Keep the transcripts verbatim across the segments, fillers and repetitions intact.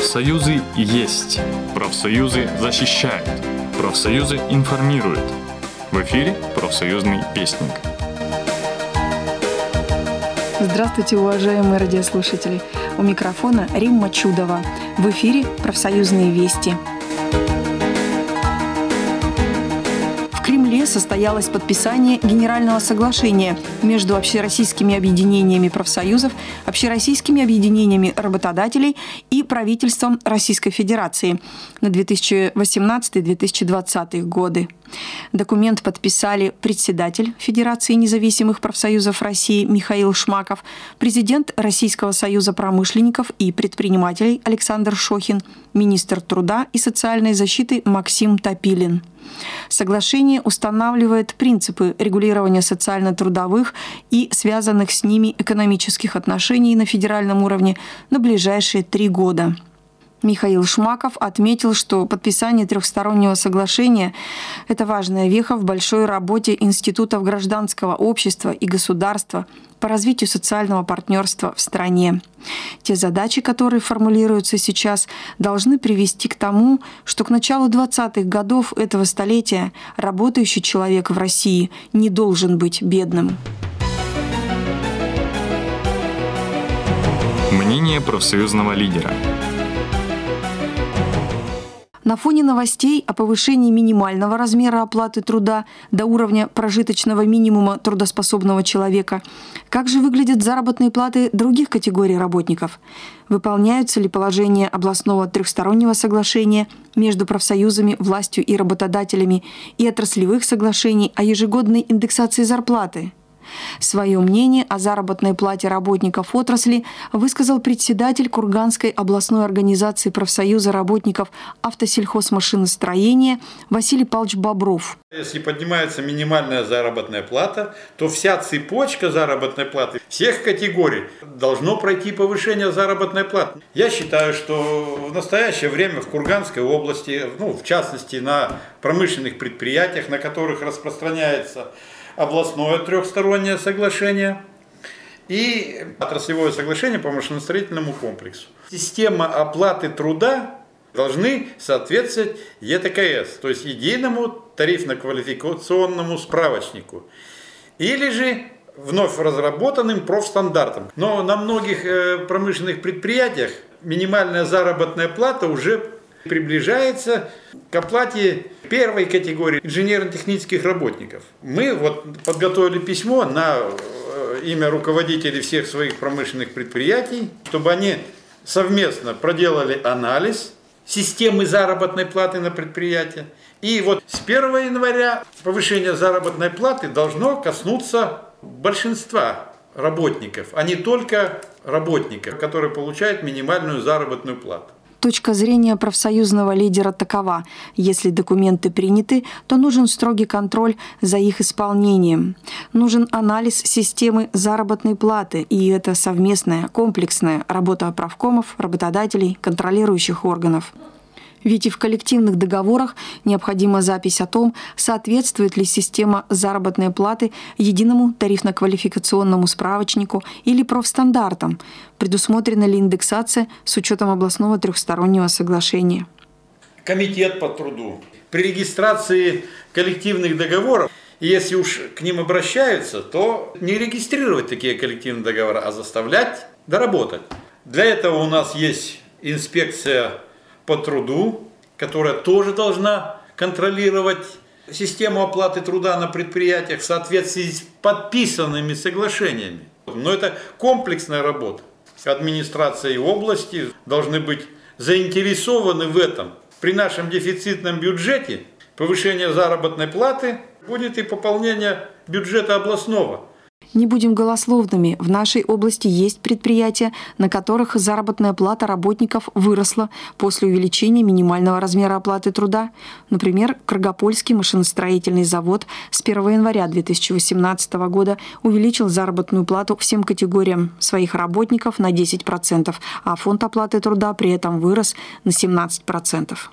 Профсоюзы есть. Профсоюзы защищают. Профсоюзы информируют. В эфире «Профсоюзный вестник». Здравствуйте, уважаемые радиослушатели. У микрофона Римма Чудова. В эфире «Профсоюзные вести». В Кремле состоялось подписание Генерального соглашения между общероссийскими объединениями профсоюзов, общероссийскими объединениями работодателей и правительством Российской Федерации на две тысячи восемнадцатый — две тысячи двадцатый годы. Документ подписали председатель Федерации независимых профсоюзов России Михаил Шмаков, президент Российского союза промышленников и предпринимателей Александр Шохин, министр труда и социальной защиты Максим Топилин. Соглашение устанавливает принципы регулирования социально-трудовых и связанных с ними экономических отношений на федеральном уровне на ближайшие три года. Михаил Шмаков отметил, что подписание трехстороннего соглашения – это важная веха в большой работе институтов гражданского общества и государства по развитию социального партнерства в стране. Те задачи, которые формулируются сейчас, должны привести к тому, что к началу двадцатых годов этого столетия работающий человек в России не должен быть бедным. Мнение профсоюзного лидера. На фоне новостей о повышении минимального размера оплаты труда до уровня прожиточного минимума трудоспособного человека, как же выглядят заработные платы других категорий работников? Выполняются ли положения областного трехстороннего соглашения между профсоюзами, властью и работодателями и отраслевых соглашений о ежегодной индексации зарплаты? Свое мнение о заработной плате работников отрасли высказал председатель Курганской областной организации профсоюза работников автосельхозмашиностроения Василий Павлович Бобров. Если поднимается минимальная заработная плата, то вся цепочка заработной платы всех категорий должно пройти повышение заработной платы. Я считаю, что в настоящее время в Курганской области, ну, в частности на промышленных предприятиях, на которых распространяется областное трехстороннее соглашение и отраслевое соглашение по машиностроительному комплексу. Система оплаты труда должны соответствовать е тэ ка эс, то есть единому тарифно-квалификационному справочнику, или же вновь разработанным профстандартам. Но на многих промышленных предприятиях минимальная заработная плата уже приближается к оплате первой категории инженерно-технических работников. Мы вот подготовили письмо на имя руководителей всех своих промышленных предприятий, чтобы они совместно проделали анализ системы заработной платы на предприятии. И вот с первого января повышение заработной платы должно коснуться большинства работников, а не только работников, которые получают минимальную заработную плату. Точка зрения профсоюзного лидера такова: если документы приняты, то нужен строгий контроль за их исполнением. Нужен анализ системы заработной платы, и это совместная, комплексная работа правкомов, работодателей, контролирующих органов. Ведь и в коллективных договорах необходима запись о том, соответствует ли система заработной платы единому тарифно-квалификационному справочнику или профстандартам, предусмотрена ли индексация с учетом областного трехстороннего соглашения. Комитет по труду при регистрации коллективных договоров, если уж к ним обращаются, то не регистрировать такие коллективные договоры, а заставлять доработать. Для этого у нас есть инспекция по труду, которая тоже должна контролировать систему оплаты труда на предприятиях в соответствии с подписанными соглашениями. Но это комплексная работа. Администрация и области должны быть заинтересованы в этом. При нашем дефицитном бюджете повышение заработной платы будет и пополнение бюджета областного. Не будем голословными. В нашей области есть предприятия, на которых заработная плата работников выросла после увеличения минимального размера оплаты труда. Например, Каргопольский машиностроительный завод с первого января две тысячи восемнадцатого года увеличил заработную плату всем категориям своих работников на десять процентов, а фонд оплаты труда при этом вырос на семнадцать процентов.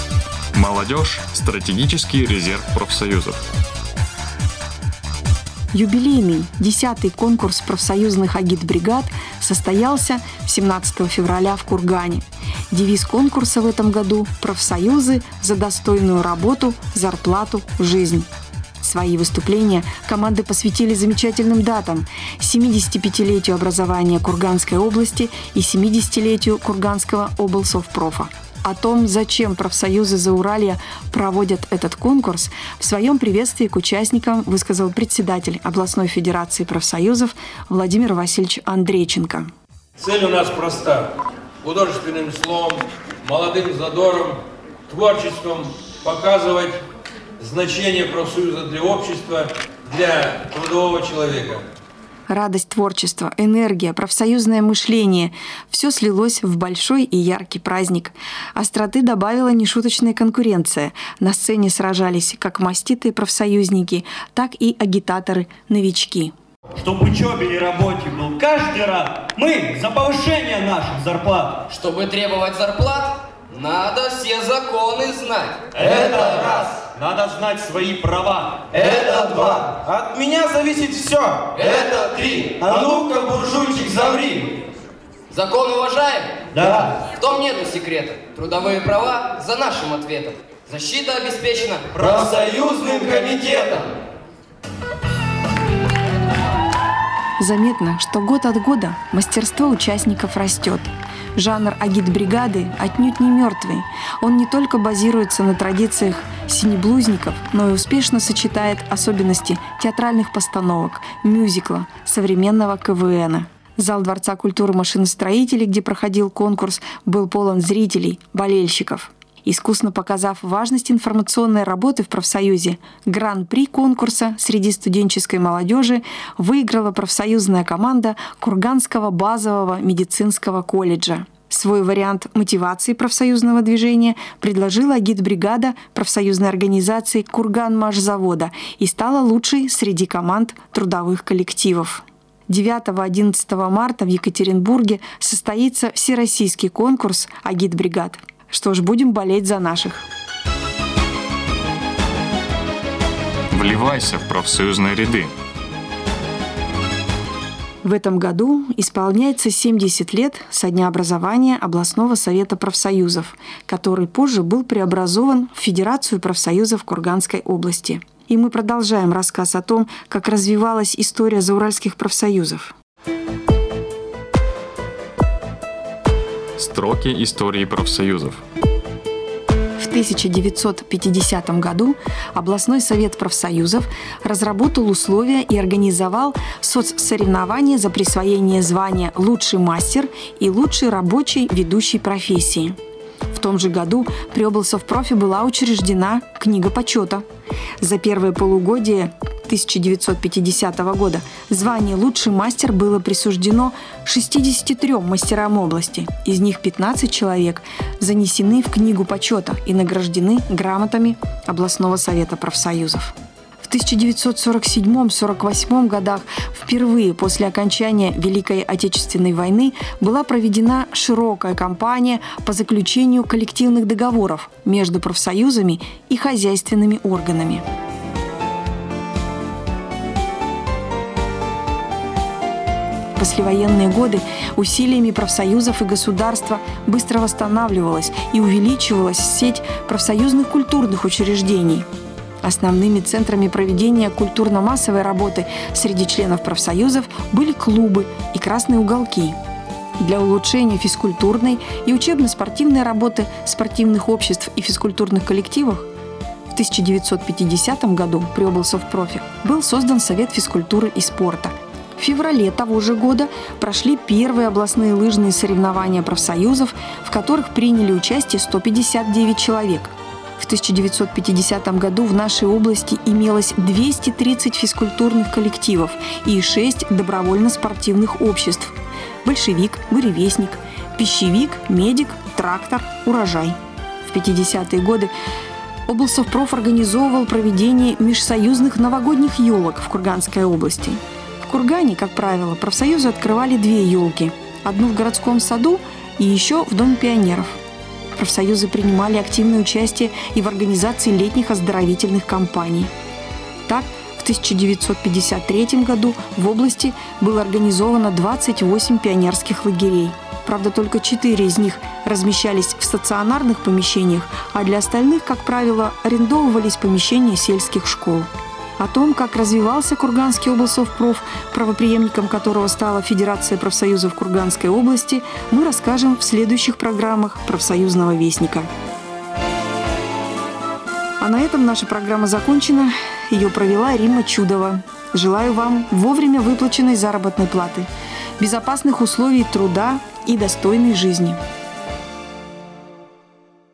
Молодежь – стратегический резерв профсоюзов. Юбилейный десятый конкурс профсоюзных агитбригад состоялся семнадцатого февраля в Кургане. Девиз конкурса в этом году – «Профсоюзы за достойную работу, зарплату, жизнь». Свои выступления команды посвятили замечательным датам – семидесятипятилетию образования Курганской области и семидесятилетию Курганского облсовпрофа. О том, зачем профсоюзы Зауралья проводят этот конкурс, в своем приветствии к участникам высказал председатель областной федерации профсоюзов Владимир Васильевич Андрейченко. Цель у нас проста. Художественным словом, молодым задором, творчеством показывать значение профсоюза для общества, для трудового человека. Радость творчества, энергия, профсоюзное мышление – все слилось в большой и яркий праздник. Остроты добавила нешуточная конкуренция. На сцене сражались как маститые профсоюзники, так и агитаторы-новички. Чтоб учебе и работе был каждый рад, мы за повышение наших зарплат. Чтобы требовать зарплат, надо все законы знать. Это раз. Надо знать свои права. Это два. От меня зависит все. Это три. А ну-ка, буржуйчик, заври. Закон уважаем? Да. В том нету секрета. Трудовые права за нашим ответом. Защита обеспечена профсоюзным комитетом. Заметно, что год от года мастерство участников растет. Жанр агитбригады отнюдь не мертвый. Он не только базируется на традициях синеблузников, но и успешно сочетает особенности театральных постановок, мюзикла, современного ка вэ эна. Зал Дворца культуры машиностроителей, где проходил конкурс, был полон зрителей, болельщиков. Искусно показав важность информационной работы в профсоюзе, гран-при конкурса среди студенческой молодежи выиграла профсоюзная команда Курганского базового медицинского колледжа. Свой вариант мотивации профсоюзного движения предложила агитбригада профсоюзной организации Курганмашзавода и стала лучшей среди команд трудовых коллективов. девятого-одиннадцатого марта в Екатеринбурге состоится всероссийский конкурс агитбригад. Что ж, будем болеть за наших. Вливайся в профсоюзные ряды. В этом году исполняется семьдесят лет со дня образования областного совета профсоюзов, который позже был преобразован в Федерацию профсоюзов Курганской области. И мы продолжаем рассказ о том, как развивалась история зауральских профсоюзов. Строки истории профсоюзов. В тысяча девятьсот пятидесятом году областной совет профсоюзов разработал условия и организовал соцсоревнования за присвоение звания «Лучший мастер» и «Лучший рабочий ведущей профессии». В том же году при облсовпрофе была учреждена книга почета. За первое полугодие тысяча девятьсот пятидесятого года звание «Лучший мастер» было присуждено шестидесяти трём мастерам области. Из них пятнадцать человек занесены в книгу почета и награждены грамотами областного совета профсоюзов. В тысяча девятьсот сорок седьмом — сорок восьмом годах впервые после окончания Великой Отечественной войны была проведена широкая кампания по заключению коллективных договоров между профсоюзами и хозяйственными органами. В послевоенные годы усилиями профсоюзов и государства быстро восстанавливалась и увеличивалась сеть профсоюзных культурных учреждений. Основными центрами проведения культурно-массовой работы среди членов профсоюзов были клубы и красные уголки. Для улучшения физкультурной и учебно-спортивной работы спортивных обществ и физкультурных коллективов в тысяча девятьсот пятидесятом году при облсовпрофе был создан Совет физкультуры и спорта. В феврале того же года прошли первые областные лыжные соревнования профсоюзов, в которых приняли участие сто пятьдесят девять человек. В тысяча девятьсот пятидесятом году в нашей области имелось двести тридцать физкультурных коллективов и шесть добровольно-спортивных обществ – «Большевик», «Буревестник», «Пищевик», «Медик», «Трактор», «Урожай». В пятидесятые годы облсовпроф организовывал проведение межсоюзных новогодних елок в Курганской области. В Кургане, как правило, профсоюзы открывали две елки – одну в городском саду и еще в Доме пионеров. Профсоюзы принимали активное участие и в организации летних оздоровительных кампаний. Так, в тысяча девятьсот пятьдесят третьем году в области было организовано двадцать восемь пионерских лагерей. Правда, только четыре из них размещались в стационарных помещениях, а для остальных, как правило, арендовывались помещения сельских школ. О том, как развивался Курганский облсовпроф, правопреемником которого стала Федерация профсоюзов Курганской области, мы расскажем в следующих программах «Профсоюзного вестника». А на этом наша программа закончена. Ее провела Римма Чудова. Желаю вам вовремя выплаченной заработной платы, безопасных условий труда и достойной жизни.